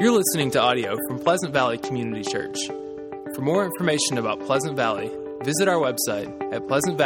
You're listening to audio from Pleasant Valley Community Church. For more information about Pleasant Valley, visit our website at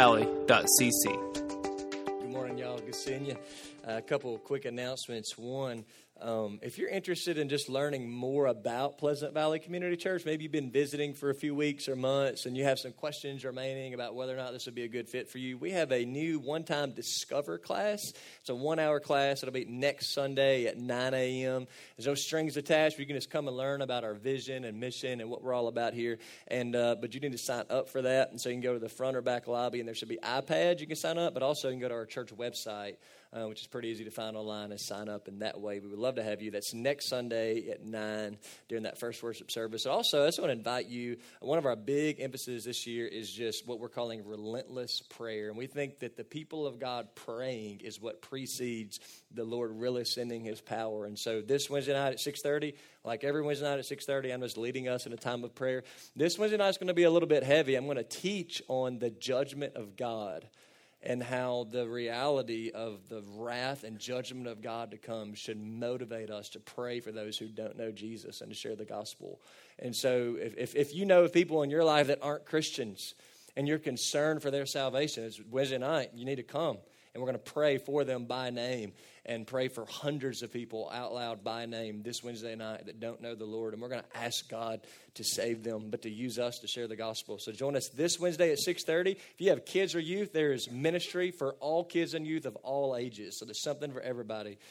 pleasantvalley.cc. Good morning, y'all. Good seeing you. A couple of quick announcements. One, if you're interested in just learning more about Pleasant Valley Community Church, maybe you've been visiting for a few weeks or months and you have some questions remaining about whether or not this would be a good fit for you, we have a new one-time Discover class. It's a 1-hour class. It'll be next Sunday at 9 a.m. There's no strings attached. You can just come and learn about our vision and mission and what we're all about here. And but you need to sign up for that. And so you can go to the front or back lobby, and there should be iPads you can sign up, but also you can go to our church website, which is pretty easy to find online, and sign up in that way. We would love to have you. That's next Sunday at 9 during that first worship service. Also, I just want to invite you. One of our big emphasis this year is just what we're calling relentless prayer. And we think that the people of God praying is what precedes the Lord really sending his power. And so this Wednesday night at 6:30, like every Wednesday night at 6:30, I'm just leading us in a time of prayer. This Wednesday night is going to be a little bit heavy. I'm going to teach on the judgment of God, and how the reality of the wrath and judgment of God to come should motivate us to pray for those who don't know Jesus and to share the gospel. And so if you know of people in your life that aren't Christians and you're concerned for their salvation, it's Wednesday night, you need to come. And we're going to pray for them by name and pray for hundreds of people out loud by name this Wednesday night that don't know the Lord. And we're going to ask God to save them, but to use us to share the gospel. So join us this Wednesday at 6:30. If you have kids or youth, there is ministry for all kids and youth of all ages. So there's something for everybody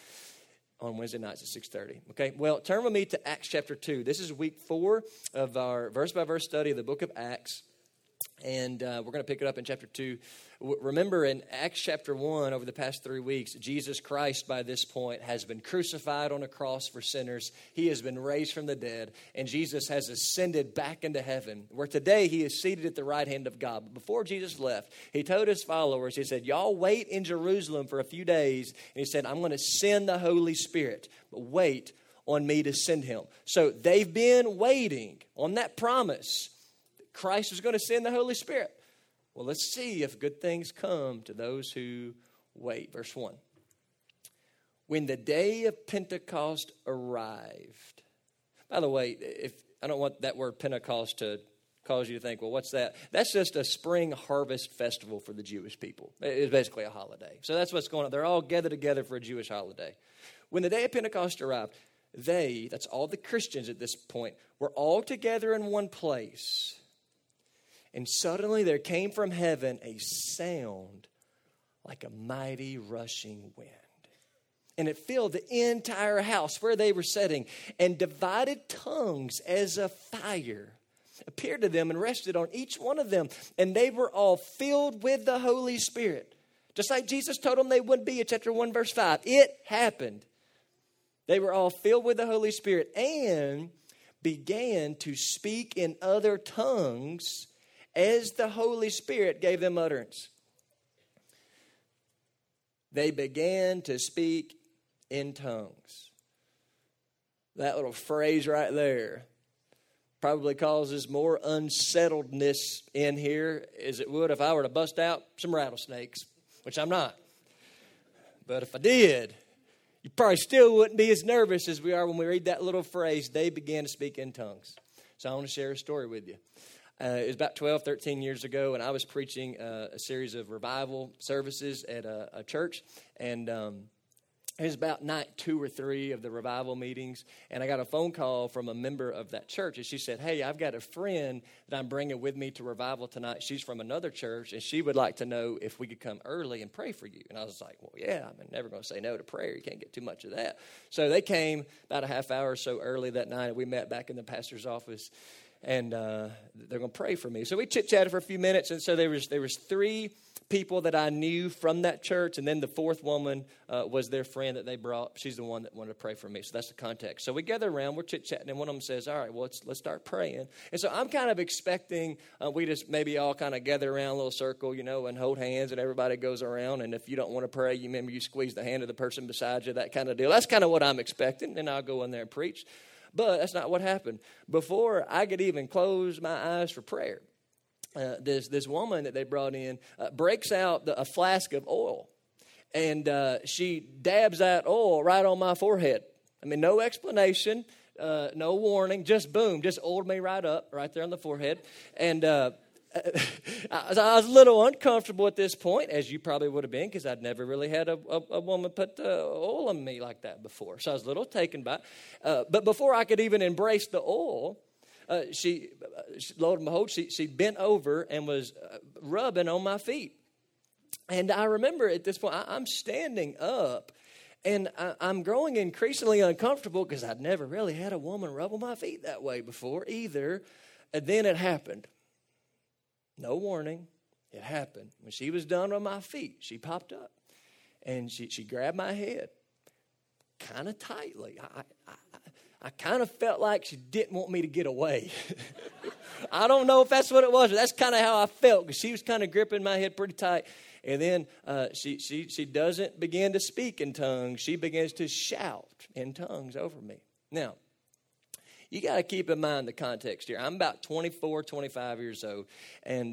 on Wednesday nights at 6:30. Okay, well, turn with me to Acts chapter 2. This is week 4 of our verse-by-verse study of the book of Acts. And we're going to pick it up in chapter 2. Remember, in Acts chapter 1, over the past 3 weeks, Jesus Christ, by this point, has been crucified on a cross for sinners. He has been raised from the dead, and Jesus has ascended back into heaven, where today he is seated at the right hand of God. But before Jesus left, he told his followers, he said, y'all wait in Jerusalem for a few days. And he said, I'm going to send the Holy Spirit, but wait on me to send him. So they've been waiting on that promise. Christ is going to send the Holy Spirit. Well, let's see if good things come to those who wait. Verse 1. When the day of Pentecost arrived. By the way, if I don't want that word Pentecost to cause you to think, well, what's that? That's just a spring harvest festival for the Jewish people. It's basically a holiday. So that's what's going on. They're all gathered together for a Jewish holiday. When the day of Pentecost arrived, that's all the Christians at this point, were all together in one place. And suddenly there came from heaven a sound like a mighty rushing wind. And it filled the entire house where they were sitting. And divided tongues as a fire appeared to them and rested on each one of them. And they were all filled with the Holy Spirit. Just like Jesus told them they would be in chapter 1, verse 5. It happened. They were all filled with the Holy Spirit and began to speak in other tongues as the Holy Spirit gave them utterance. They began to speak in tongues. That little phrase right there probably causes more unsettledness in here as it would if I were to bust out some rattlesnakes, which I'm not. But if I did, you probably still wouldn't be as nervous as we are when we read that little phrase, they began to speak in tongues. So I want to share a story with you. It was about 12, 13 years ago, and I was preaching a series of revival services at a church, and it was about night 2 or 3 of the revival meetings, and I got a phone call from a member of that church, and she said, hey, I've got a friend that I'm bringing with me to revival tonight. She's from another church, and she would like to know if we could come early and pray for you. And I was like, well, yeah, I'm never going to say no to prayer. You can't get too much of that. So they came about a half hour or so early that night, and we met back in the pastor's office. And they're going to pray for me. So we chit-chatted for a few minutes. And so there was 3 people that I knew from that church. And then the 4th woman was their friend that they brought. She's the one that wanted to pray for me. So that's the context. So we gather around. We're chit-chatting. And one of them says, all right, well, let's start praying. And so I'm kind of expecting we just maybe all kind of gather around a little circle, and hold hands. And everybody goes around. And if you don't want to pray, you squeeze the hand of the person beside you, that kind of deal. That's kind of what I'm expecting. And I'll go in there and preach. But that's not what happened. Before I could even close my eyes for prayer, this woman that they brought in breaks out a flask of oil. And she dabs that oil right on my forehead. I mean, no explanation. no warning, just boom, just oiled me right up, right there on the forehead. And I was a little uncomfortable at this point, as you probably would have been, because I'd never really had a woman put oil on me like that before. So I was a little taken by it. But before I could even embrace the oil, she lo and behold, she bent over and was rubbing on my feet. And I remember at this point, I'm standing up, and I'm growing increasingly uncomfortable because I'd never really had a woman rub on my feet that way before either. And then it happened. No warning. It happened. When she was done on my feet, she popped up, and she grabbed my head kind of tightly. I kind of felt like she didn't want me to get away. I don't know if that's what it was, but that's kind of how I felt, because she was kind of gripping my head pretty tight. And then she doesn't begin to speak in tongues. She begins to shout in tongues over me. Now, you got to keep in mind the context here. I'm about 24, 25 years old. And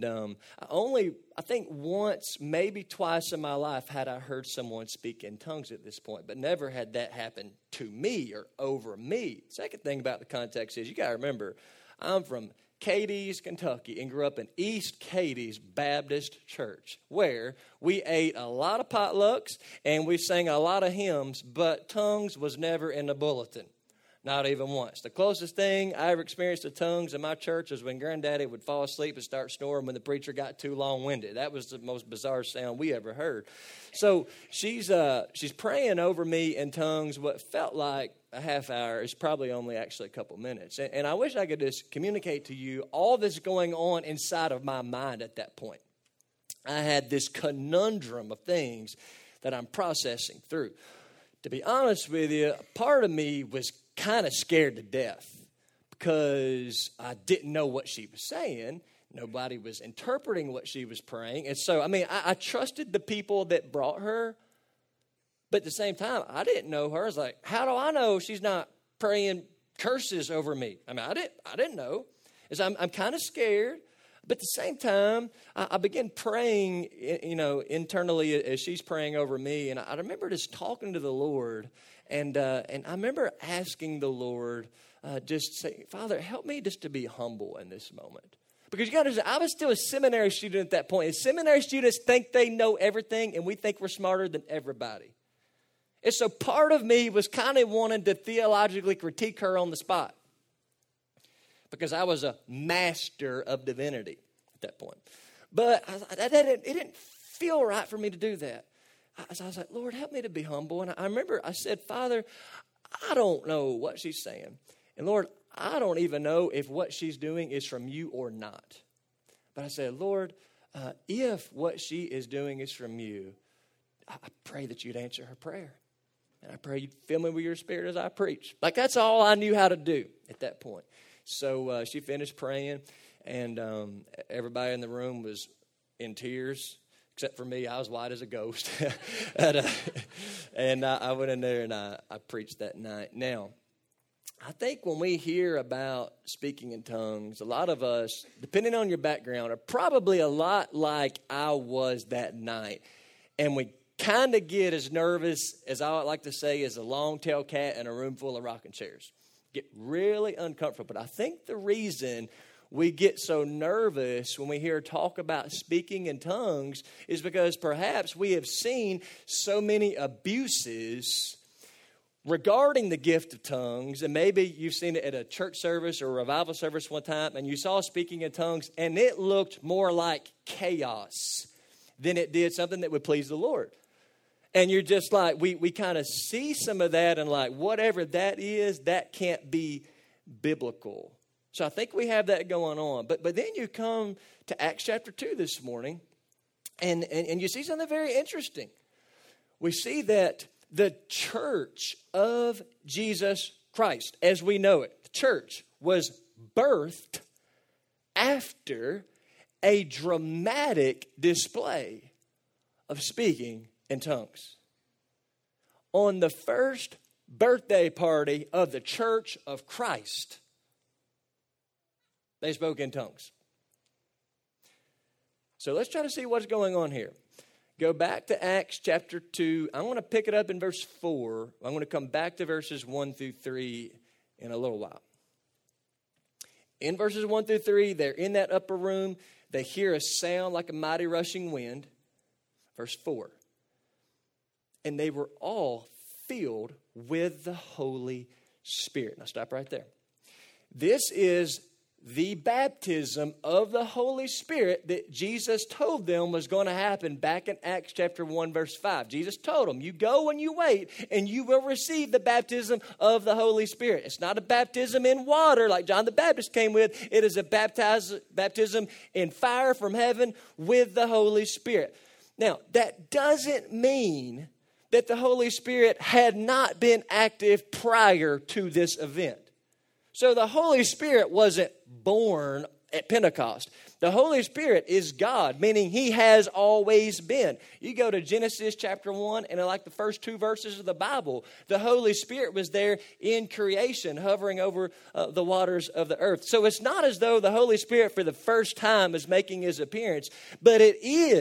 I think once, maybe twice in my life had I heard someone speak in tongues at this point. But never had that happen to me or over me. Second thing about the context is you got to remember, I'm from Cadiz, Kentucky, and grew up in East Cadiz Baptist Church, where we ate a lot of potlucks and we sang a lot of hymns, but tongues was never in the bulletin. Not even once. The closest thing I ever experienced to tongues in my church was when Granddaddy would fall asleep and start snoring when the preacher got too long-winded. That was the most bizarre sound we ever heard. So she's praying over me in tongues. What felt like a half hour is probably only actually a couple minutes. And I wish I could just communicate to you all this going on inside of my mind at that point. I had this conundrum of things that I'm processing through. To be honest with you, part of me was kind of scared to death because I didn't know what she was saying. Nobody was interpreting what she was praying. And so, I trusted the people that brought her. But at the same time, I didn't know her. I was like, how do I know she's not praying curses over me? I didn't know. I'm kind of scared. But at the same time, I began praying, internally as she's praying over me. And I remember just talking to the Lord. And I remember asking the Lord, just saying, Father, help me just to be humble in this moment. Because you got to understand, I was still a seminary student at that point. And seminary students think they know everything, and we think we're smarter than everybody. And so part of me was kind of wanting to theologically critique her on the spot, because I was a master of divinity at that point. But it didn't feel right for me to do that. So I was like, Lord, help me to be humble. And I remember I said, Father, I don't know what she's saying. And Lord, I don't even know if what she's doing is from you or not. But I said, Lord, if what she is doing is from you, I pray that you'd answer her prayer. And I pray you'd fill me with your spirit as I preach. Like, that's all I knew how to do at that point. So she finished praying, and everybody in the room was in tears. Except for me, I was white as a ghost. and I went in there and I preached that night. Now, I think when we hear about speaking in tongues, a lot of us, depending on your background, are probably a lot like I was that night. And we kind of get as nervous, as I like to say, as a long-tailed cat in a room full of rocking chairs. Get really uncomfortable. But I think the reason we get so nervous when we hear talk about speaking in tongues is because perhaps we have seen so many abuses regarding the gift of tongues. And maybe you've seen it at a church service or a revival service one time, and you saw speaking in tongues, and it looked more like chaos than it did something that would please the Lord. And you're just like, we kind of see some of that, and like, whatever that is, that can't be biblical. So I think we have that going on. But then you come to Acts chapter 2 this morning, and you see something very interesting. We see that the church of Jesus Christ, as we know it, the church was birthed after a dramatic display of speaking in tongues. On the first birthday party of the church of Christ, they spoke in tongues. So let's try to see what's going on here. Go back to Acts chapter 2. I'm going to pick it up in verse 4. I'm going to come back to verses 1 through 3 in a little while. In verses 1 through 3, they're in that upper room. They hear a sound like a mighty rushing wind. Verse 4. And they were all filled with the Holy Spirit. Now stop right there. This is the baptism of the Holy Spirit that Jesus told them was going to happen back in Acts chapter 1, verse 5. Jesus told them, you go and you wait, and you will receive the baptism of the Holy Spirit. It's not a baptism in water like John the Baptist came with. It is a baptism in fire from heaven with the Holy Spirit. Now, that doesn't mean that the Holy Spirit had not been active prior to this event. So the Holy Spirit wasn't born at Pentecost. The Holy Spirit is God, meaning He has always been. You go to Genesis chapter 1, and in like the first 2 verses of the Bible, the Holy Spirit was there in creation, hovering over the waters of the earth. So it's not as though the Holy Spirit for the first time is making His appearance, but it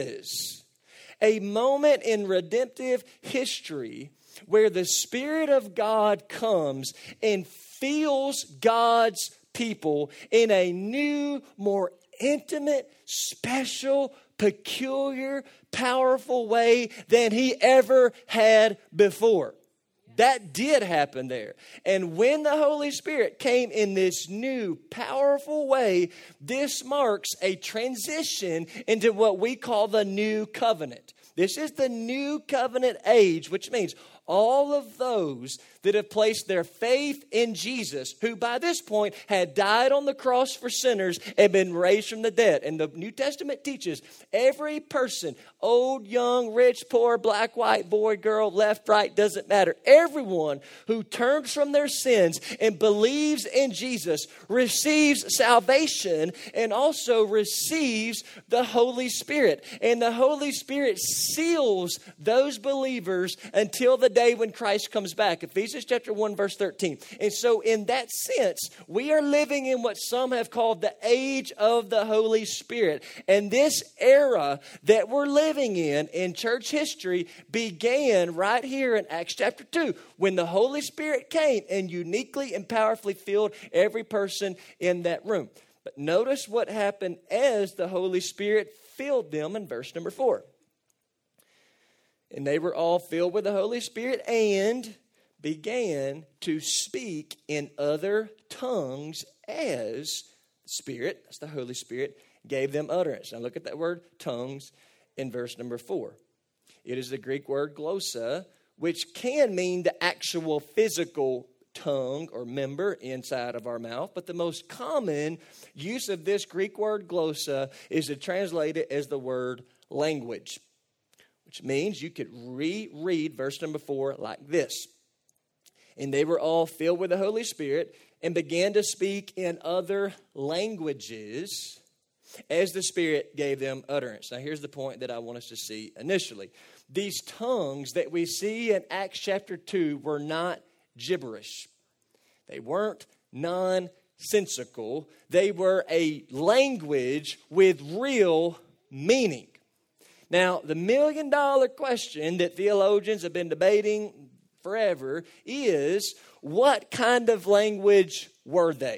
is a moment in redemptive history where the Spirit of God comes and fills God's people in a new, more intimate, special, peculiar, powerful way than He ever had before. That did happen there. And when the Holy Spirit came in this new, powerful way, this marks a transition into what we call the new covenant. This is the new covenant age, which means all of those that have placed their faith in Jesus, who by this point had died on the cross for sinners and been raised from the dead. And the New Testament teaches every person, old, young, rich, poor, black, white, boy, girl, left, right, doesn't matter. Everyone who turns from their sins and believes in Jesus receives salvation and also receives the Holy Spirit. And the Holy Spirit seals those believers until the day when Christ comes back. Ephesians chapter 1, verse 13. And so in that sense, we are living in what some have called the age of the Holy Spirit. And this era that we're living in church history began right here in Acts chapter 2, when the Holy Spirit came and uniquely and powerfully filled every person in that room. But notice what happened as the Holy Spirit filled them in verse number 4. And they were all filled with the Holy Spirit and began to speak in other tongues as the Spirit, that's the Holy Spirit, gave them utterance. Now look at that word tongues in verse number 4. It is the Greek word glossa, which can mean the actual physical tongue or member inside of our mouth. But the most common use of this Greek word glossa is to translate it as the word language, which means you could reread verse number 4 like this. And they were all filled with the Holy Spirit and began to speak in other languages as the Spirit gave them utterance. Now here's the point that I want us to see initially. These tongues that we see in Acts chapter 2 were not gibberish. They weren't nonsensical. They were a language with real meaning. Now, the million-dollar question that theologians have been debating forever is, what kind of language were they?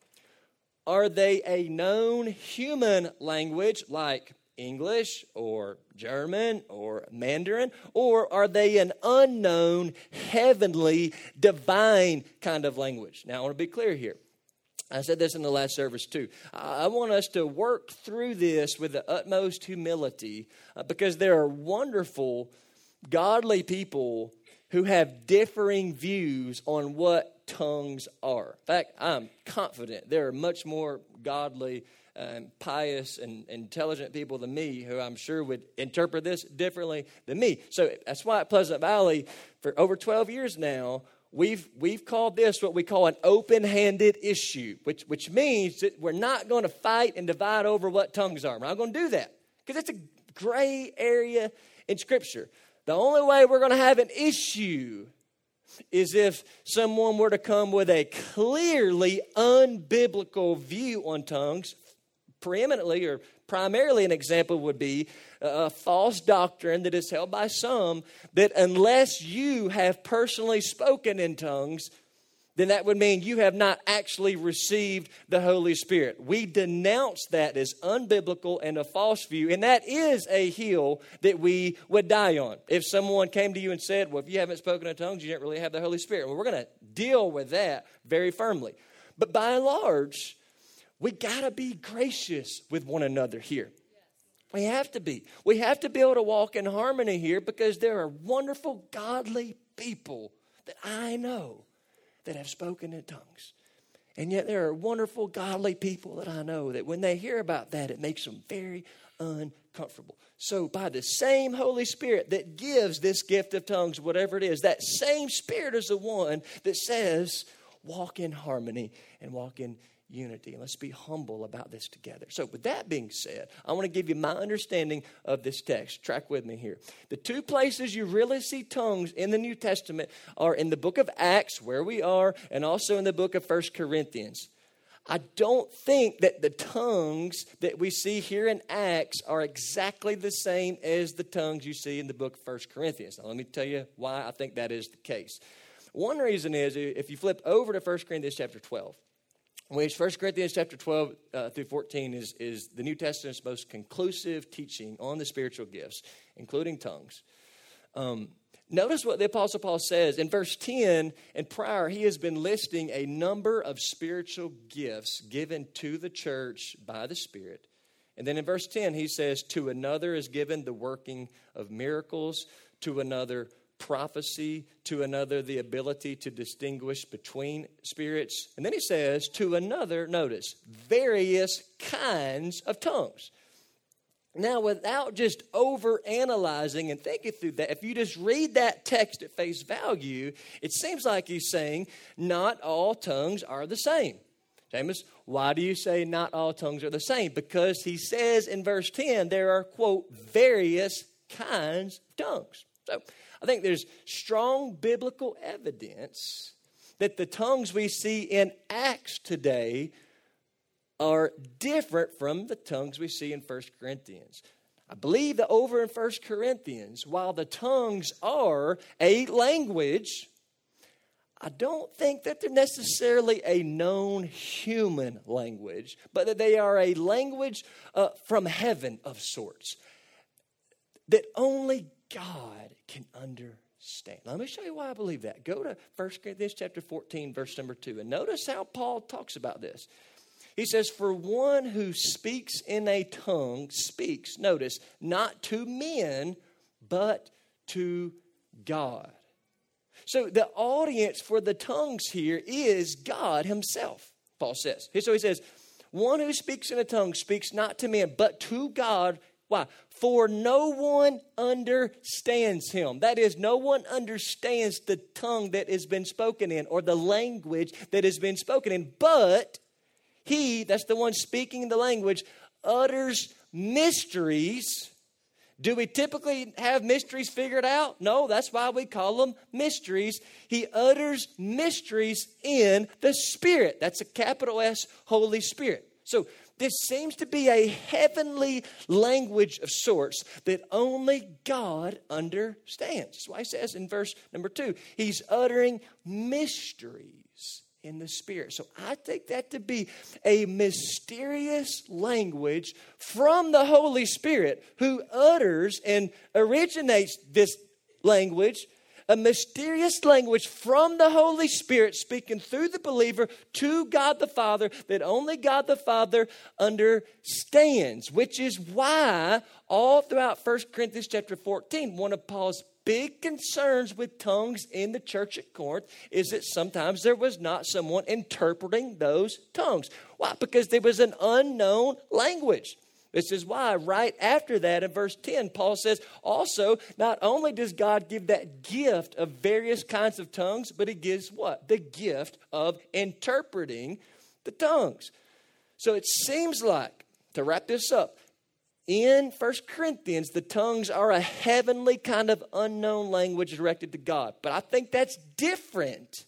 Are they a known human language like English or German or Mandarin? Or are they an unknown, heavenly, divine kind of language? Now, I want to be clear here. I said this in the last service too. I want us to work through this with the utmost humility because there are wonderful, godly people who have differing views on what tongues are. In fact, I'm confident there are much more godly, pious, and intelligent people than me who I'm sure would interpret this differently than me. So that's why at Pleasant Valley, for over 12 years now, We've called this what we call an open-handed issue, which means that we're not going to fight and divide over what tongues are. We're not going to do that because it's a gray area in Scripture. The only way we're going to have an issue is if someone were to come with a clearly unbiblical view on tongues. Preeminently or primarily an example would be a false doctrine that is held by some that unless you have personally spoken in tongues, then that would mean you have not actually received the Holy Spirit. We denounce that as unbiblical and a false view, and that is a hill that we would die on. If someone came to you and said, well, if you haven't spoken in tongues, you didn't really have the Holy Spirit. Well, we're going to deal with that very firmly. But by and large, we got to be gracious with one another here. We have to be. We have to be able to walk in harmony here because there are wonderful, godly people that I know that have spoken in tongues. And yet there are wonderful, godly people that I know that when they hear about that, it makes them very uncomfortable. So by the same Holy Spirit that gives this gift of tongues, whatever it is, that same Spirit is the one that says, walk in harmony and walk in unity. And let's be humble about this together. So with that being said, I want to give you my understanding of this text. Track with me here. The two places you really see tongues in the New Testament are in the book of Acts, where we are, and also in the book of 1 Corinthians. I don't think that the tongues that we see here in Acts are exactly the same as the tongues you see in the book of 1 Corinthians. Now, let me tell you why I think that is the case. One reason is if you flip over to 1 Corinthians chapter 12, which 1 Corinthians chapter 12 through 14 is the New Testament's most conclusive teaching on the spiritual gifts, including tongues. Notice what the Apostle Paul says. In verse 10 and prior, he has been listing a number of spiritual gifts given to the church by the Spirit. And then in verse 10, he says, to another is given the working of miracles, to another prophecy, to another the ability to distinguish between spirits. And then he says, to another, notice, various kinds of tongues. Now, without just over-analyzing and thinking through that, if you just read that text at face value, it seems like he's saying not all tongues are the same. James, why do you say not all tongues are the same? Because he says in verse 10, there are, quote, various kinds of tongues. So I think there's strong biblical evidence that the tongues we see in Acts today are different from the tongues we see in 1 Corinthians. I believe that over in 1 Corinthians, while the tongues are a language, I don't think that they're necessarily a known human language, but that they are a language from heaven of sorts that only God can understand. Let me show you why I believe that. Go to 1 Corinthians chapter 14, verse number 2, and notice how Paul talks about this. He says, for one who speaks in a tongue speaks, notice, not to men, but to God. So the audience for the tongues here is God himself, Paul says. So he says, one who speaks in a tongue speaks not to men, but to God. Why? For no one understands him. That is, no one understands the tongue that has been spoken in or the language that has been spoken in. But he, that's the one speaking the language, utters mysteries. Do we typically have mysteries figured out? No, that's why we call them mysteries. He utters mysteries in the Spirit. That's a capital S, Holy Spirit. So this seems to be a heavenly language of sorts that only God understands. That's why he says in verse number 2, he's uttering mysteries in the Spirit. So I take that to be a mysterious language from the Holy Spirit who utters and originates this language, a mysterious language from the Holy Spirit speaking through the believer to God the Father that only God the Father understands, which is why all throughout 1 Corinthians chapter 14, one of Paul's big concerns with tongues in the church at Corinth is that sometimes there was not someone interpreting those tongues. Why? Because there was an unknown language. This is why right after that in verse 10, Paul says, also, not only does God give that gift of various kinds of tongues, but he gives what? The gift of interpreting the tongues. So it seems like, to wrap this up, in 1 Corinthians, the tongues are a heavenly kind of unknown language directed to God. But I think that's different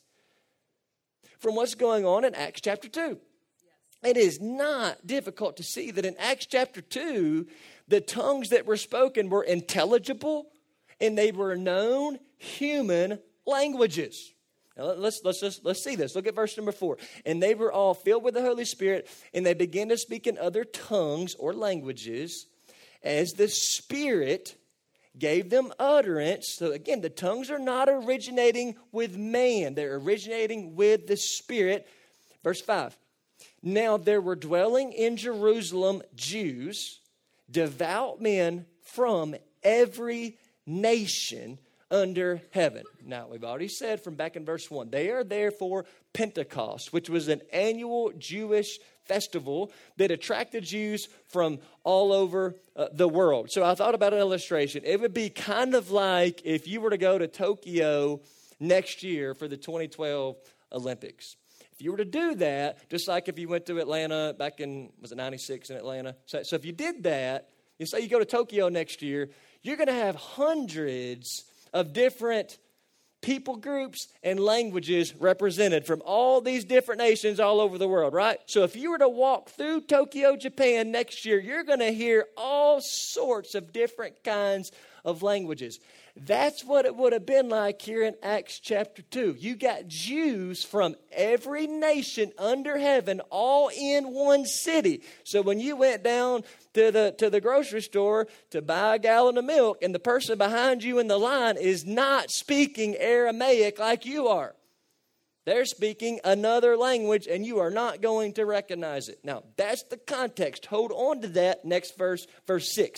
from what's going on in Acts chapter 2. It is not difficult to see that in Acts chapter 2, the tongues that were spoken were intelligible and they were known human languages. Now let's see this. Look at verse number 4. And they were all filled with the Holy Spirit, and they began to speak in other tongues or languages as the Spirit gave them utterance. So again, the tongues are not originating with man. They're originating with the Spirit. Verse 5. Now there were dwelling in Jerusalem Jews, devout men from every nation under heaven. Now, we've already said from back in verse 1, they are there for Pentecost, which was an annual Jewish festival that attracted Jews from all over the world. So I thought about an illustration. It would be kind of like if you were to go to Tokyo next year for the 2012 Olympics. If you were to do that, just like if you went to Atlanta back in, was it 96 in Atlanta? So if you did that, you say you go to Tokyo next year, you're going to have hundreds of different people groups and languages represented from all these different nations all over the world, right? So if you were to walk through Tokyo, Japan next year, you're going to hear all sorts of different kinds of languages. That's what it would have been like here in Acts chapter 2. You got Jews from every nation under heaven all in one city. So when you went down to the grocery store to buy a gallon of milk and the person behind you in the line is not speaking Aramaic like you are. They're speaking another language and you are not going to recognize it. Now, that's the context. Hold on to that next verse, verse 6.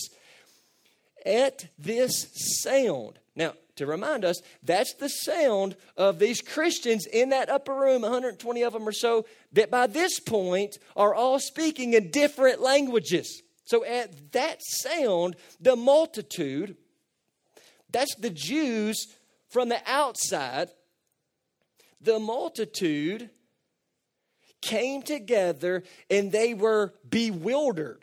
At this sound. Now, to remind us, that's the sound of these Christians in that upper room, 120 of them or so, that by this point are all speaking in different languages. So at that sound, the multitude, that's the Jews from the outside, the multitude came together and they were bewildered.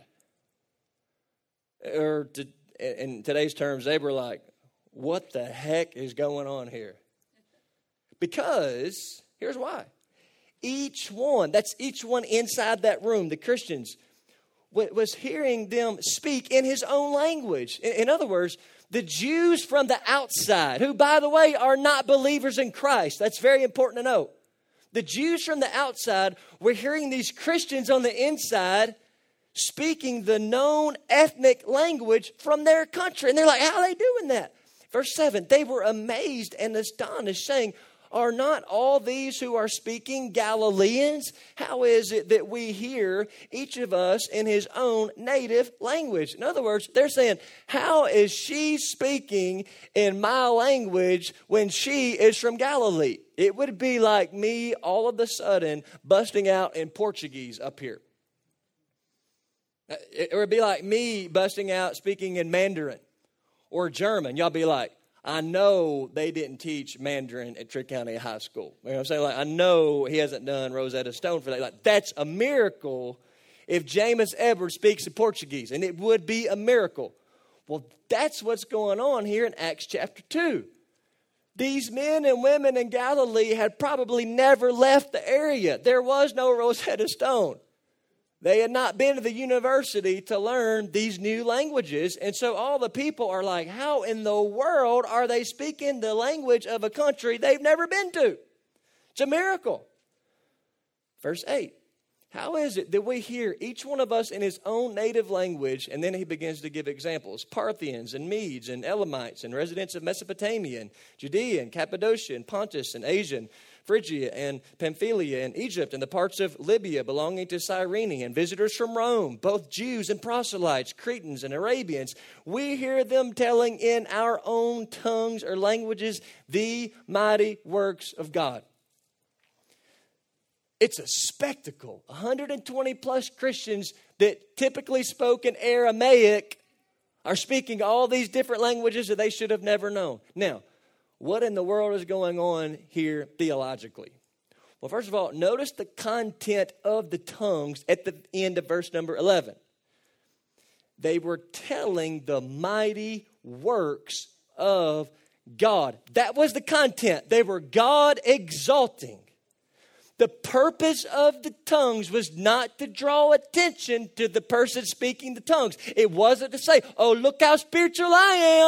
Or in today's terms, they were like, what the heck is going on here? Because, here's why. Each one inside that room, the Christians, was hearing them speak in his own language. In other words, the Jews from the outside, who, by the way, are not believers in Christ. That's very important to know. The Jews from the outside were hearing these Christians on the inside speaking the known ethnic language from their country. And they're like, how are they doing that? Verse 7, they were amazed and astonished, saying, are not all these who are speaking Galileans? How is it that we hear each of us in his own native language? In other words, they're saying, how is she speaking in my language when she is from Galilee? It would be like me all of a sudden busting out in Portuguese up here. It would be like me busting out speaking in Mandarin or German. Y'all be like, I know they didn't teach Mandarin at Trick County High School. You know what I'm saying? Like, I know he hasn't done Rosetta Stone for that. Like, that's a miracle if Jameis Edwards speaks in Portuguese, and it would be a miracle. Well, that's what's going on here in Acts chapter 2. These men and women in Galilee had probably never left the area. There was no Rosetta Stone. They had not been to the university to learn these new languages. And so all the people are like, how in the world are they speaking the language of a country they've never been to? It's a miracle. Verse 8. How is it that we hear each one of us in his own native language? And then he begins to give examples. Parthians and Medes and Elamites and residents of Mesopotamia and Judea and Cappadocia and Pontus and Asia and Phrygia and Pamphylia and Egypt and the parts of Libya belonging to Cyrene and visitors from Rome, both Jews and proselytes, Cretans and Arabians. We hear them telling in our own tongues or languages the mighty works of God. It's a spectacle. 120 plus Christians that typically spoke in Aramaic are speaking all these different languages that they should have never known. Now, what in the world is going on here theologically? Well, first of all, notice the content of the tongues at the end of verse number 11. They were telling the mighty works of God. That was the content. They were God exalting. The purpose of the tongues was not to draw attention to the person speaking the tongues. It wasn't to say, oh, look how spiritual I am.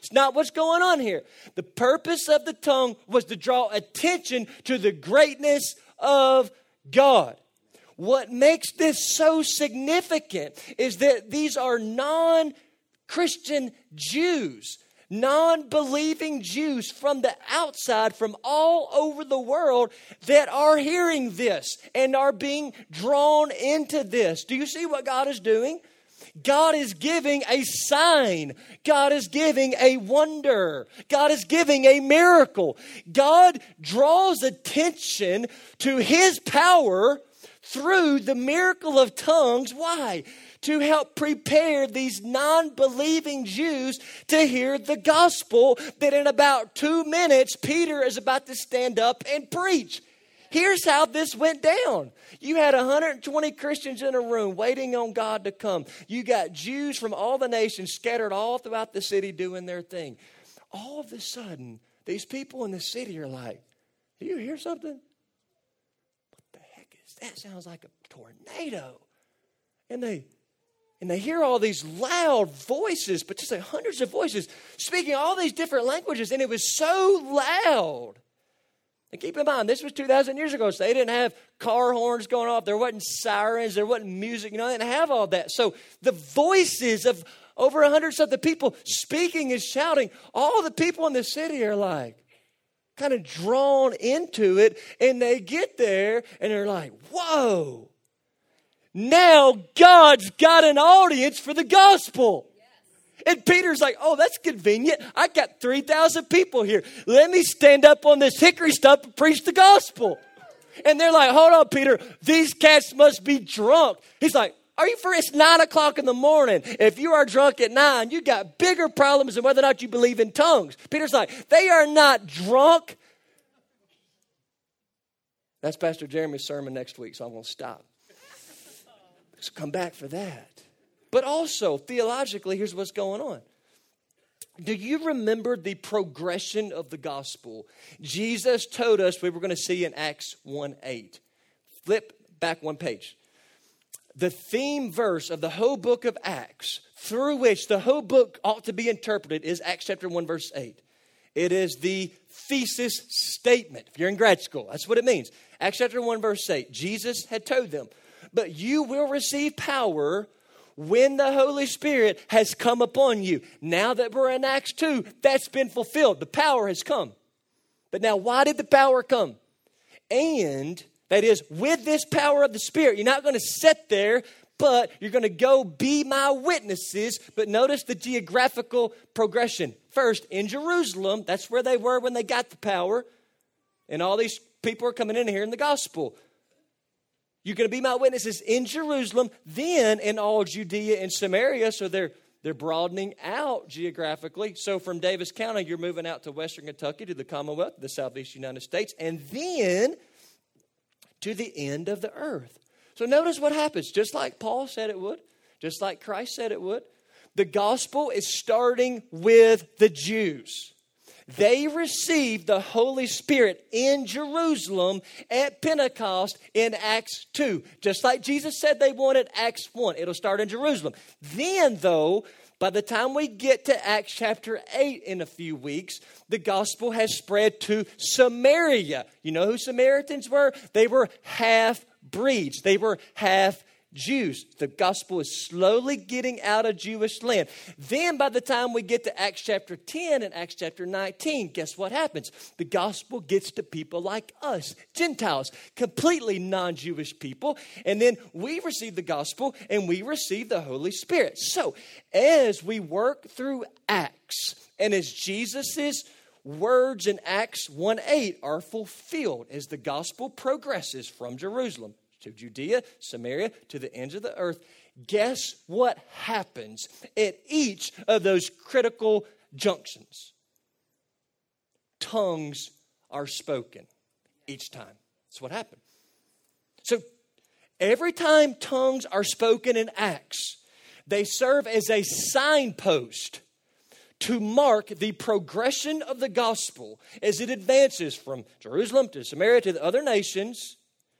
It's not what's going on here. The purpose of the tongue was to draw attention to the greatness of God. What makes this so significant is that these are non-Christian Jews, non-believing Jews from the outside, from all over the world that are hearing this and are being drawn into this. Do you see what God is doing? God is giving a sign. God is giving a wonder. God is giving a miracle. God draws attention to His power through the miracle of tongues. Why? To help prepare these non-believing Jews to hear the gospel that in about 2 minutes, Peter is about to stand up and preach. Here's how this went down. You had 120 Christians in a room waiting on God to come. You got Jews from all the nations scattered all throughout the city doing their thing. All of a sudden, these people in the city are like, do you hear something? What the heck is that? Sounds like a tornado. And they hear all these loud voices, but just like hundreds of voices speaking all these different languages. And it was so loud. And keep in mind, this was 2,000 years ago, so they didn't have car horns going off. There wasn't sirens. There wasn't music. They didn't have all that. So the voices of over 100 of the people speaking and shouting, all the people in the city are like kind of drawn into it. And they get there and they're like, whoa, now God's got an audience for the gospel. And Peter's like, oh, that's convenient. I got 3,000 people here. Let me stand up on this hickory stump and preach the gospel. And they're like, hold on, Peter. These cats must be drunk. He's like, are you for? It's 9 o'clock in the morning. If you are drunk at 9, you got bigger problems than whether or not you believe in tongues. Peter's like, they are not drunk. That's Pastor Jeremy's sermon next week, so I'm going to stop. Let's come back for that. But also, theologically, here's what's going on. Do you remember the progression of the gospel? Jesus told us we were going to see in Acts 1:8. Flip back one page. The theme verse of the whole book of Acts, through which the whole book ought to be interpreted, is Acts chapter 1, verse 8. It is the thesis statement. If you're in grad school, that's what it means. Acts chapter 1, verse 8. Jesus had told them, but you will receive power when the Holy Spirit has come upon you. Now that we're in Acts 2, that's been fulfilled. The power has come. But now, why did the power come? And, that is, with this power of the Spirit, you're not going to sit there, but you're going to go be my witnesses. But notice the geographical progression. First, in Jerusalem, that's where they were when they got the power. And all these people are coming in here in the gospel. You're going to be my witnesses in Jerusalem, then in all Judea and Samaria. So they're broadening out geographically. So from Davis County, you're moving out to Western Kentucky, to the Commonwealth, the Southeast United States, and then to the end of the earth. So notice what happens. Just like Paul said it would, just like Christ said it would, the gospel is starting with the Jews. They received the Holy Spirit in Jerusalem at Pentecost in Acts 2. Just like Jesus said they wanted Acts 1. It'll start in Jerusalem. Then, though, by the time we get to Acts chapter 8 in a few weeks, the gospel has spread to Samaria. You know who Samaritans were? They were half-breeds. They were half Jews. The gospel is slowly getting out of Jewish land. Then by the time we get to Acts chapter 10 and Acts chapter 19, guess what happens? The gospel gets to people like us, Gentiles, completely non-Jewish people. And then we receive the gospel and we receive the Holy Spirit. So as we work through Acts and as Jesus's words in Acts 1:8 are fulfilled, as the gospel progresses from Jerusalem to Judea, Samaria, to the ends of the earth, guess what happens at each of those critical junctions? Tongues are spoken each time. That's what happened. So every time tongues are spoken in Acts, they serve as a signpost to mark the progression of the gospel as it advances from Jerusalem to Samaria to the other nations.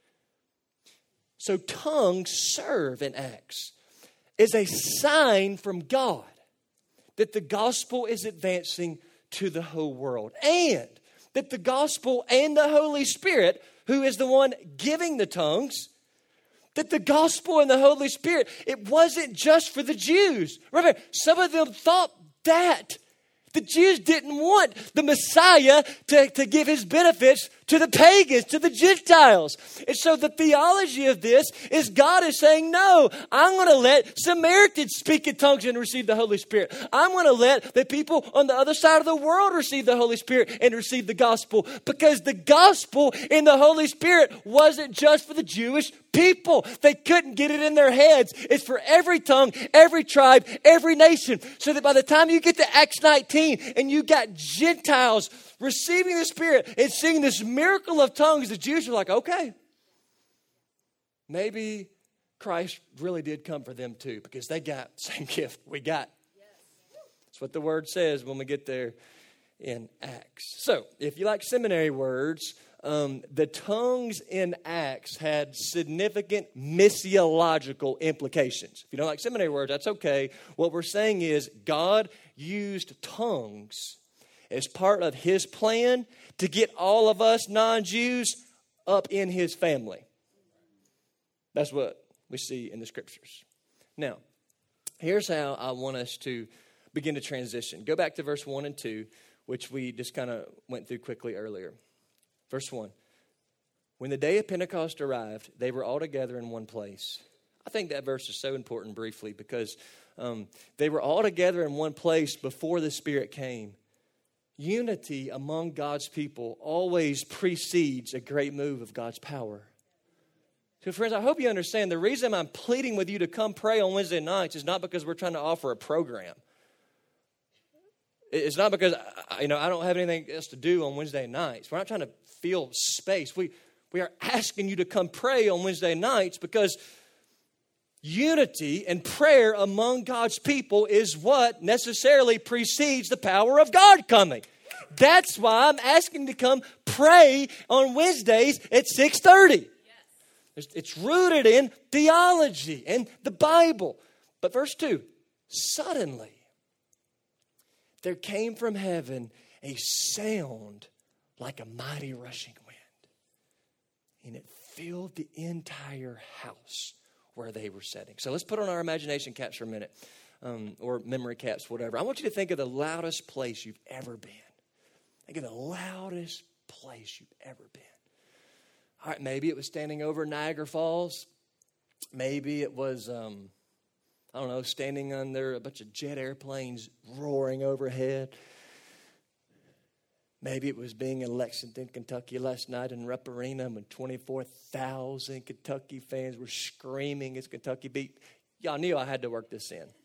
So tongues serve in Acts as a sign from God that the gospel is advancing to the whole world, and that the gospel and the Holy Spirit, who is the one giving the tongues, that the gospel and the Holy Spirit, it wasn't just for the Jews. Remember, some of them thought that. The Jews didn't want the Messiah to give his benefits to the pagans, to the Gentiles. And so the theology of this is God is saying, no, I'm going to let Samaritans speak in tongues and receive the Holy Spirit. I'm going to let the people on the other side of the world receive the Holy Spirit and receive the gospel. Because the gospel and the Holy Spirit wasn't just for the Jewish people. They couldn't get it in their heads. It's for every tongue, every tribe, every nation. So that by the time you get to Acts 19 and you got Gentiles receiving the Spirit and seeing this miracle of tongues, the Jews are like, okay, maybe Christ really did come for them too, because they got the same gift we got. That's what the word says when we get there in Acts. So if you like seminary words, the tongues in Acts had significant missiological implications. If you don't like seminary words, that's okay. What we're saying is God used tongues as part of his plan to get all of us non-Jews up in his family. That's what we see in the scriptures. Now, here's how I want us to begin to transition. Go back to verse 1 and 2, which we just kind of went through quickly earlier. Verse 1. When the day of Pentecost arrived, they were all together in one place. I think that verse is so important briefly because they were all together in one place before the Spirit came. Unity among God's people always precedes a great move of God's power. So friends, I hope you understand the reason I'm pleading with you to come pray on Wednesday nights is not because we're trying to offer a program. It's not because, I don't have anything else to do on Wednesday nights. We're not trying to fill space. We are asking you to come pray on Wednesday nights because unity and prayer among God's people is what necessarily precedes the power of God coming. That's why I'm asking to come pray on Wednesdays at 6:30. Yes. It's rooted in theology and the Bible. But verse 2, suddenly there came from heaven a sound like a mighty rushing wind, and it filled the entire house where they were sitting. So let's put on our imagination caps for a minute, or memory caps, whatever. I want you to think of the loudest place you've ever been. Think of the loudest place you've ever been. All right, maybe it was standing over Niagara Falls. Maybe it was, standing under a bunch of jet airplanes roaring overhead. Maybe it was being in Lexington, Kentucky last night in Rupp Arena when 24,000 Kentucky fans were screaming as Kentucky beat. Y'all knew I had to work this in.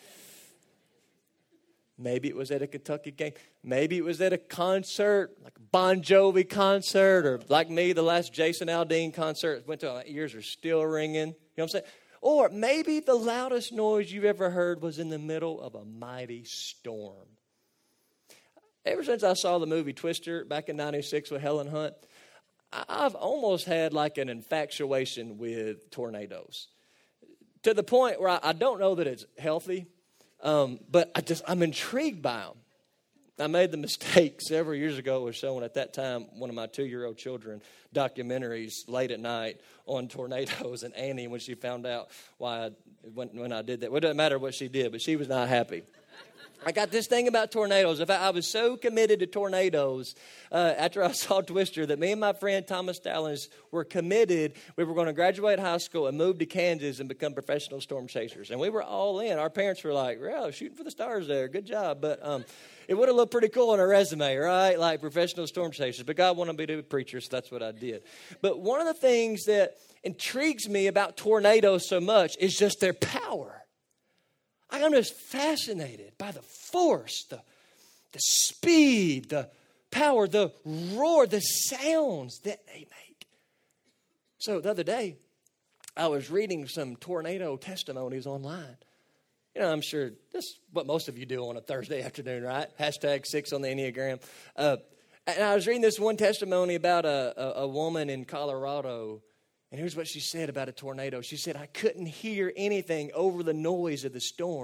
Maybe it was at a Kentucky game. Maybe it was at a concert, like a Bon Jovi concert, or like me, the last Jason Aldean concert. Went to, my ears are still ringing. You know what I'm saying? Or maybe the loudest noise you've ever heard was in the middle of a mighty storm. Ever since I saw the movie Twister back in 96 with Helen Hunt, I've almost had like an infatuation with tornadoes. To the point where I don't know that it's healthy, but I'm intrigued by them. I made the mistake several years ago of showing at that time one of my 2-year-old children documentaries late at night on tornadoes, and Annie, when she found out when I did that, well, it doesn't matter what she did, but she was not happy. I got this thing about tornadoes. In fact, I was so committed to tornadoes after I saw Twister that me and my friend Thomas Stallings were committed. We were going to graduate high school and move to Kansas and become professional storm chasers. And we were all in. Our parents were like, well, shooting for the stars there. Good job. But it would have looked pretty cool on a resume, right? Like professional storm chasers. But God wanted me to be a preacher, so that's what I did. But one of the things that intrigues me about tornadoes so much is just their power. I'm just fascinated by the force, the speed, the power, the roar, the sounds that they make. So the other day, I was reading some tornado testimonies online. I'm sure this is what most of you do on a Thursday afternoon, right? #6 on the Enneagram. And I was reading this one testimony about a woman in Colorado. And here's what she said about a tornado. She said, I couldn't hear anything over the noise of the storm.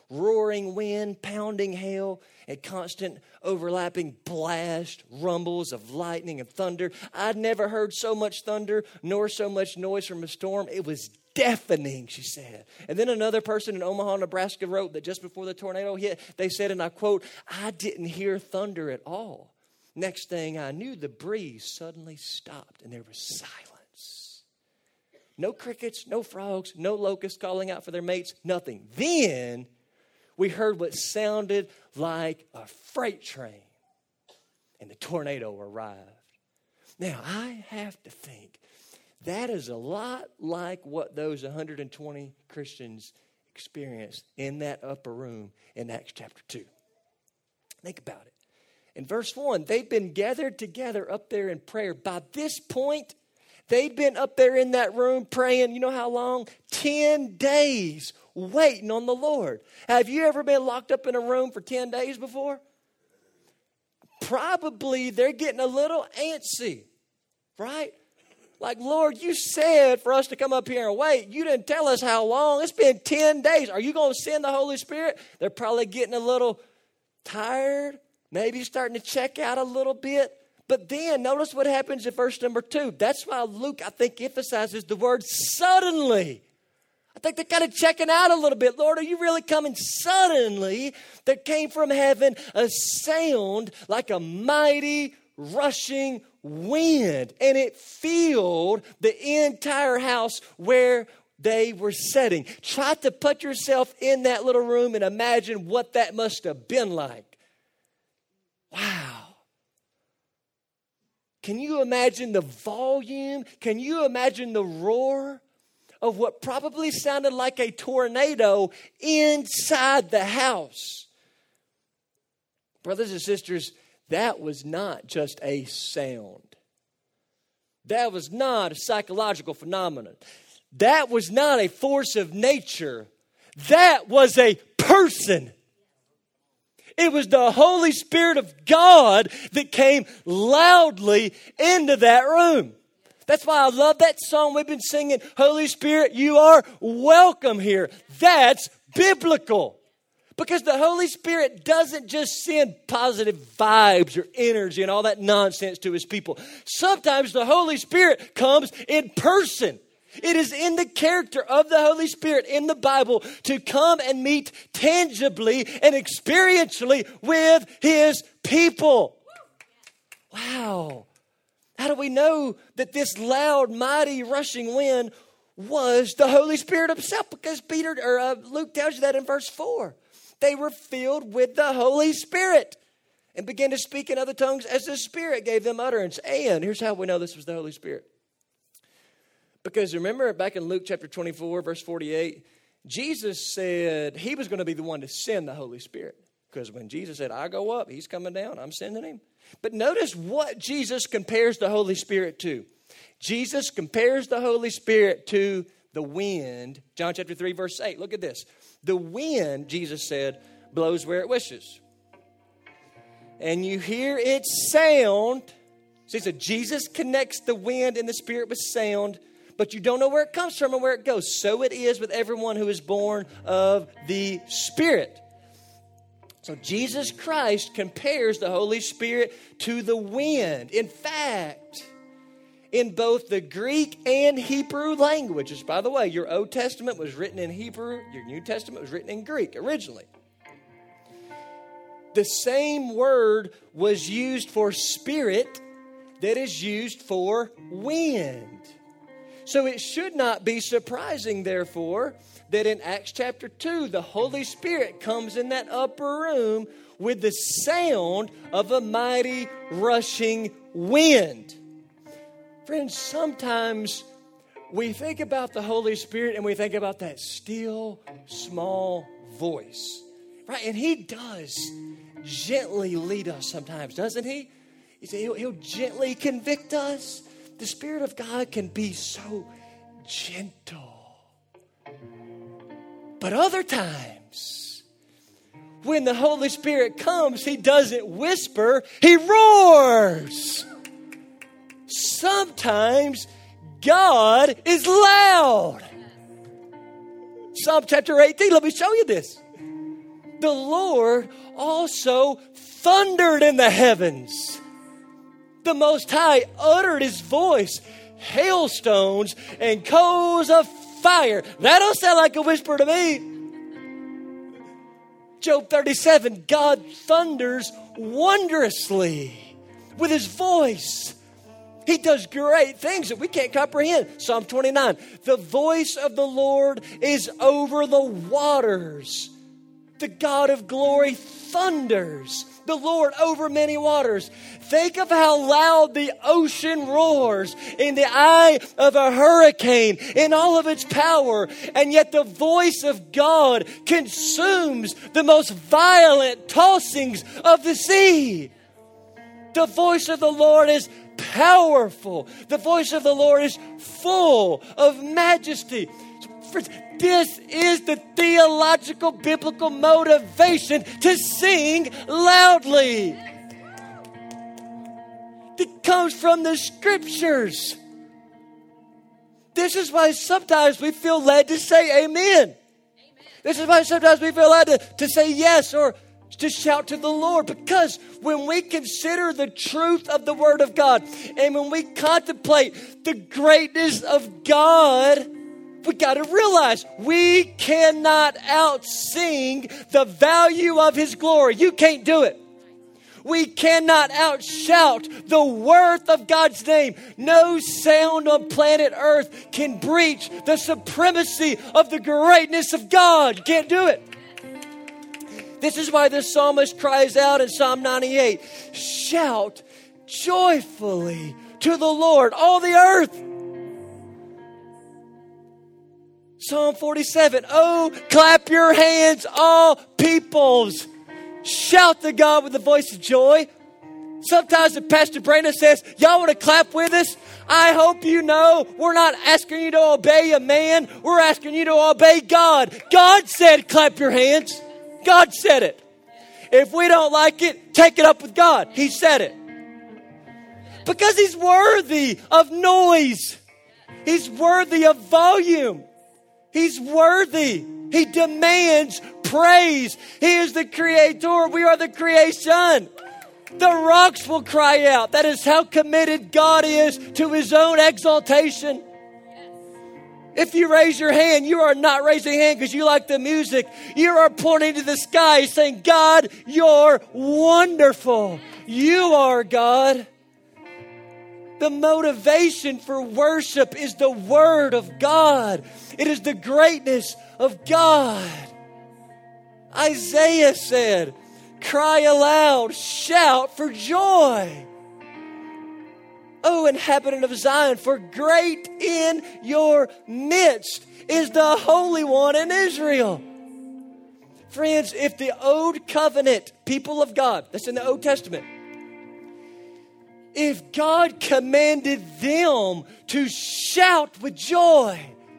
roaring wind, pounding hail, and constant overlapping blast, rumbles of lightning and thunder. I'd never heard so much thunder nor so much noise from a storm. It was deafening, she said. And then another person in Omaha, Nebraska wrote that just before the tornado hit, they said, and I quote, "I didn't hear thunder at all. Next thing I knew, the breeze suddenly stopped and there was silence. No crickets, no frogs, no locusts calling out for their mates, nothing. Then we heard what sounded like a freight train, and the tornado arrived." Now, I have to think that is a lot like what those 120 Christians experienced in that upper room in Acts chapter 2. Think about it. In verse 1, they'd been gathered together up there in prayer. By this point, they'd been up there in that room praying, you know how long? 10 days waiting on the Lord. Have you ever been locked up in a room for 10 days before? Probably they're getting a little antsy, right? Like, Lord, you said for us to come up here and wait. You didn't tell us how long. It's been 10 days. Are you going to send the Holy Spirit? They're probably getting a little tired, maybe starting to check out a little bit. But then notice what happens in verse number 2. That's why Luke, I think, emphasizes the word suddenly. I think they're kind of checking out a little bit. Lord, are you really coming? Suddenly, there came from heaven a sound like a mighty rushing wind, and it filled the entire house where they were sitting. Try to put yourself in that little room and imagine what that must have been like. Wow. Can you imagine the volume? Can you imagine the roar of what probably sounded like a tornado inside the house? Brothers and sisters, that was not just a sound. That was not a psychological phenomenon. That was not a force of nature. That was a person. It was the Holy Spirit of God that came loudly into that room. That's why I love that song we've been singing, Holy Spirit, you are welcome here. That's biblical. Because the Holy Spirit doesn't just send positive vibes or energy and all that nonsense to his people. Sometimes the Holy Spirit comes in person. It is in the character of the Holy Spirit in the Bible to come and meet tangibly and experientially with his people. Wow. How do we know that this loud, mighty, rushing wind was the Holy Spirit himself? Because Luke tells you that in verse 4. They were filled with the Holy Spirit and began to speak in other tongues as the Spirit gave them utterance. And here's how we know this was the Holy Spirit. Because remember back in Luke chapter 24, verse 48, Jesus said he was going to be the one to send the Holy Spirit. Because when Jesus said, I go up, he's coming down, I'm sending him. But notice what Jesus compares the Holy Spirit to. Jesus compares the Holy Spirit to the wind. John chapter 3, verse 8. Look at this. The wind, Jesus said, blows where it wishes. And you hear its sound. See, so Jesus connects the wind and the Spirit with sound, but you don't know where it comes from and where it goes. So it is with everyone who is born of the Spirit. So Jesus Christ compares the Holy Spirit to the wind. In fact, in both the Greek and Hebrew languages, by the way, your Old Testament was written in Hebrew, your New Testament was written in Greek originally. The same word was used for spirit that is used for wind. So it should not be surprising, therefore, that in Acts chapter 2, the Holy Spirit comes in that upper room with the sound of a mighty rushing wind. Friends, sometimes we think about the Holy Spirit and we think about that still, small voice, right? And he does gently lead us sometimes, doesn't he? He'll gently convict us. The Spirit of God can be so gentle. But other times, when the Holy Spirit comes, he doesn't whisper, he roars. Sometimes God is loud. Psalm chapter 18, let me show you this. the Lord also thundered in the heavens. The Most High uttered his voice, hailstones and coals of fire. That don't sound like a whisper to me. Job 37, God thunders wondrously with his voice. He does great things that we can't comprehend. Psalm 29, the voice of the Lord is over the waters. The God of glory thunders. The Lord over many waters. Think of how loud the ocean roars in the eye of a hurricane in all of its power. And yet the voice of God consumes the most violent tossings of the sea. The voice of the Lord is powerful. The voice of the Lord is full of majesty. Friends, this is the theological biblical motivation to sing loudly. It comes from the scriptures. This is why sometimes we feel led to say amen. This is why sometimes we feel led to say yes or to shout to the Lord. Because when we consider the truth of the Word of God and when we contemplate the greatness of God, we got to realize we cannot outsing the value of His glory. You can't do it. We cannot outshout the worth of God's name. No sound on planet Earth can breach the supremacy of the greatness of God. You can't do it. This is why the psalmist cries out in Psalm 98, shout joyfully to the Lord, all the earth. Psalm 47, oh, clap your hands, all peoples. Shout to God with the voice of joy. Sometimes if Pastor Brandon says, y'all want to clap with us? I hope you know we're not asking you to obey a man. We're asking you to obey God. God said, clap your hands. God said it. If we don't like it, take it up with God. He said it. Because He's worthy of noise. He's worthy of volume. He's worthy. He demands praise. He is the creator. We are the creation. The rocks will cry out. That is how committed God is to His own exaltation. If you raise your hand, you are not raising your hand because you like the music. You are pointing to the sky saying, God, you're wonderful. You are God. The motivation for worship is the Word of God. It is the greatness of God. Isaiah said, cry aloud, shout for joy. O inhabitant of Zion, for great in your midst is the Holy One in Israel. Friends, if the Old Covenant people of God, that's in the Old Testament, if God commanded them to shout with joy,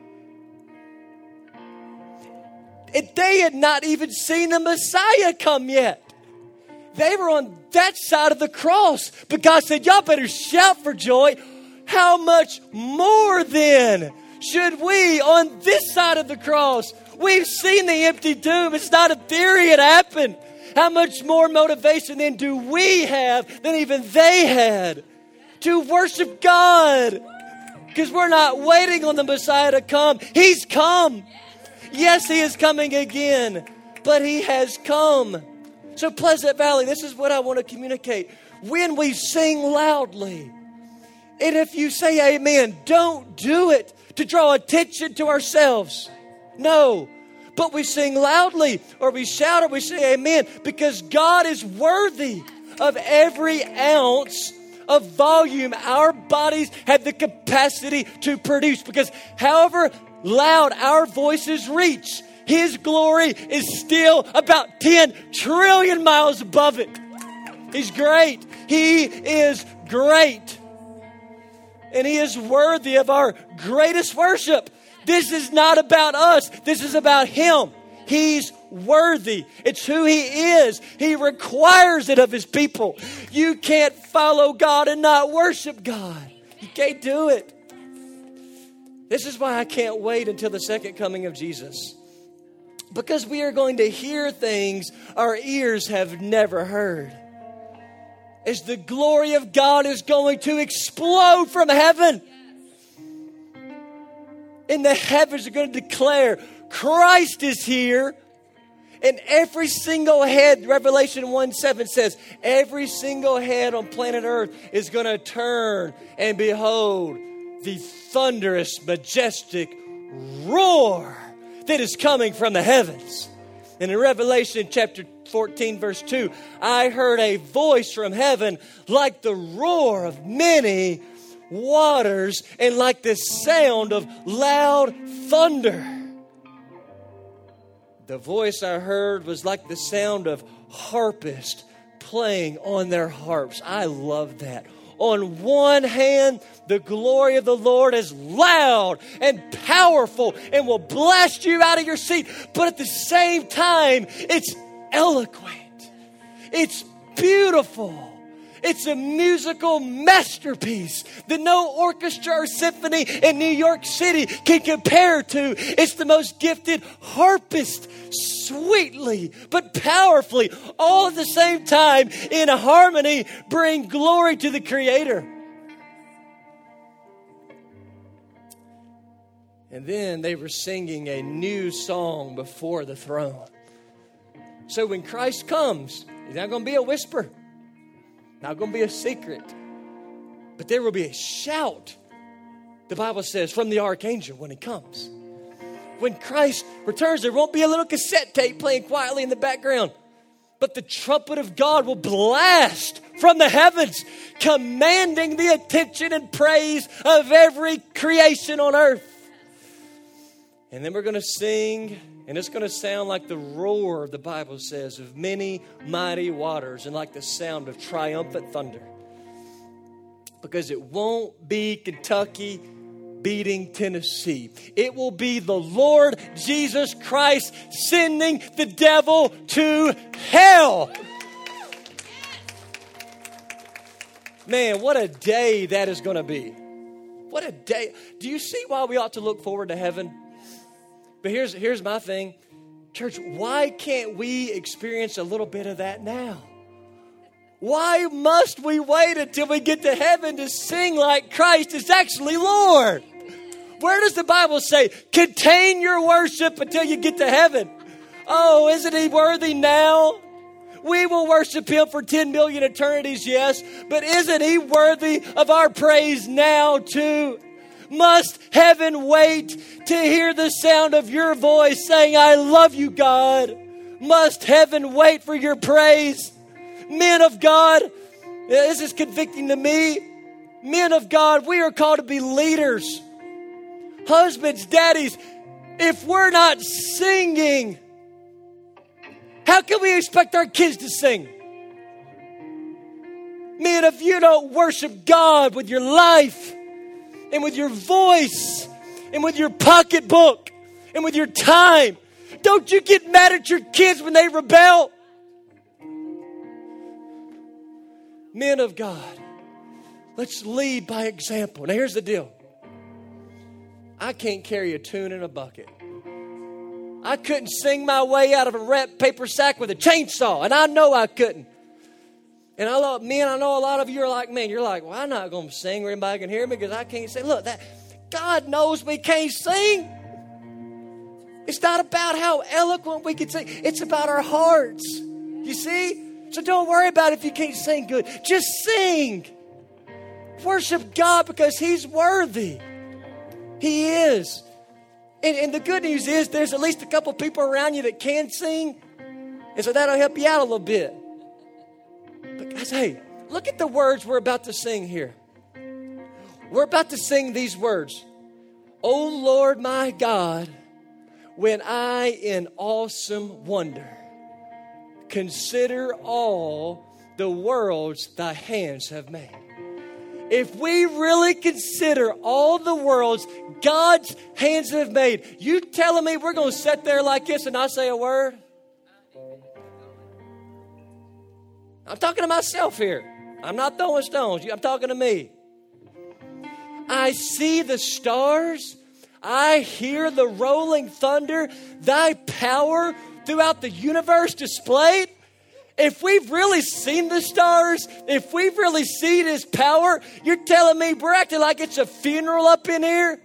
if they had not even seen the Messiah come yet, they were on that side of the cross. But God said, y'all better shout for joy. How much more then should we on this side of the cross? We've seen the empty tomb. It's not a theory, it happened. How much more motivation then do we have than even they had to worship God? Because we're not waiting on the Messiah to come. He's come. Yes, He is coming again, but He has come. So Pleasant Valley, this is what I want to communicate. When we sing loudly, and if you say amen, don't do it to draw attention to ourselves. No, but we sing loudly, or we shout, or we say amen, because God is worthy of every ounce of volume our bodies have the capacity to produce. Because however loud our voices reach, His glory is still about 10 trillion miles above it. He's great. He is great. And He is worthy of our greatest worship. This is not about us. This is about Him. He's worthy. It's who He is. He requires it of His people. You can't follow God and not worship God. You can't do it. This is why I can't wait until the second coming of Jesus. Because we are going to hear things our ears have never heard. As the glory of God is going to explode from heaven. And the heavens are going to declare, Christ is here. And every single head, Revelation 1:7 says, every single head on planet Earth is going to turn and behold the thunderous, majestic roar that is coming from the heavens. And in Revelation chapter 14, verse 2, I heard a voice from heaven like the roar of many waters and like the sound of loud thunder. The voice I heard was like the sound of harpists playing on their harps. I love that. On one hand, the glory of the Lord is loud and powerful and will blast you out of your seat. But at the same time, it's eloquent. It's beautiful. It's a musical masterpiece that no orchestra or symphony in New York City can compare to. It's the most gifted harpist, sweetly but powerfully, all at the same time, in harmony, bring glory to the Creator. And then they were singing a new song before the throne. So when Christ comes, he's not going to be a whisper. Not going to be a secret. But there will be a shout, the Bible says, from the archangel when he comes. When Christ returns, there won't be a little cassette tape playing quietly in the background. But the trumpet of God will blast from the heavens, commanding the attention and praise of every creation on earth. And then we're going to sing, and it's going to sound like the roar, the Bible says, of many mighty waters and like the sound of triumphant thunder. Because it won't be Kentucky beating Tennessee. It will be the Lord Jesus Christ sending the devil to hell. Man, what a day that is going to be. What a day. Do you see why we ought to look forward to heaven? But here's my thing. Church, why can't we experience a little bit of that now? Why must we wait until we get to heaven to sing like Christ is actually Lord? Where does the Bible say, contain your worship until you get to heaven? Oh, isn't he worthy now? We will worship him for 10 million eternities, yes. But isn't he worthy of our praise now too? Must heaven wait to hear the sound of your voice saying, I love you, God? Must heaven wait for your praise? Men of God, this is convicting to me. Men of God, we are called to be leaders. Husbands, daddies, if we're not singing, how can we expect our kids to sing? Men, if you don't worship God with your life, and with your voice, and with your pocketbook, and with your time, don't you get mad at your kids when they rebel? Men of God, let's lead by example. Now here's the deal. I can't carry a tune in a bucket. I couldn't sing my way out of a wrapped paper sack with a chainsaw, and I know I couldn't. And I know a lot of you are like, man, you're like, well, I'm not going to sing where anybody can hear me because I can't sing. Look, that God knows we can't sing. It's not about how eloquent we can sing. It's about our hearts. You see? So don't worry about if you can't sing good. Just sing. Worship God because he's worthy. He is. And the good news is there's at least a couple people around you that can sing. And so that'll help you out a little bit. But guys, hey, look at the words we're about to sing here. We're about to sing these words. O Lord my God, when I in awesome wonder consider all the worlds thy hands have made. If we really consider all the worlds God's hands have made, you telling me we're going to sit there like this and not say a word? I'm talking to myself here. I'm not throwing stones. I'm talking to me. I see the stars. I hear the rolling thunder, thy power throughout the universe displayed. If we've really seen the stars, if we've really seen His power, you're telling me we're acting like it's a funeral up in here?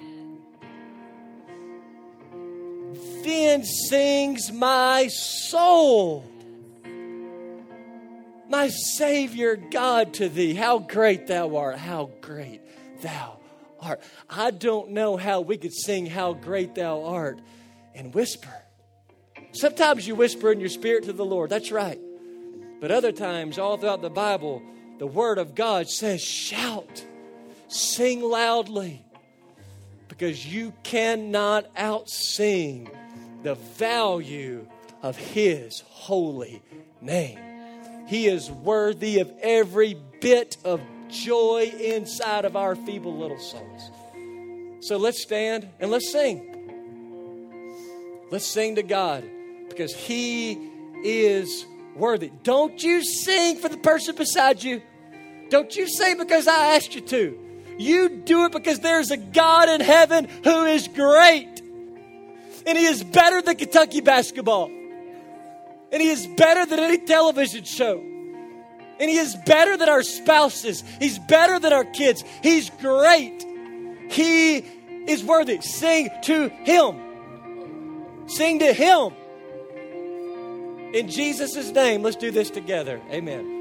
Then sings my soul, my Savior God, to thee. How great thou art, how great thou art. I don't know how we could sing how great thou art and whisper. Sometimes you whisper in your spirit to the Lord. That's right. But other times, all throughout the Bible, the Word of God says, shout, sing loudly, because you cannot outsing the value of His holy name. He is worthy of every bit of joy inside of our feeble little souls. So let's stand and let's sing. Let's sing to God, because He is worthy. Don't you sing for the person beside you. Don't you sing because I asked you to. You do it because there's a God in heaven who is great. And He is better than Kentucky basketball. And He is better than any television show. And He is better than our spouses. He's better than our kids. He's great. He is worthy. Sing to Him. Sing to Him. In Jesus' name, let's do this together. Amen.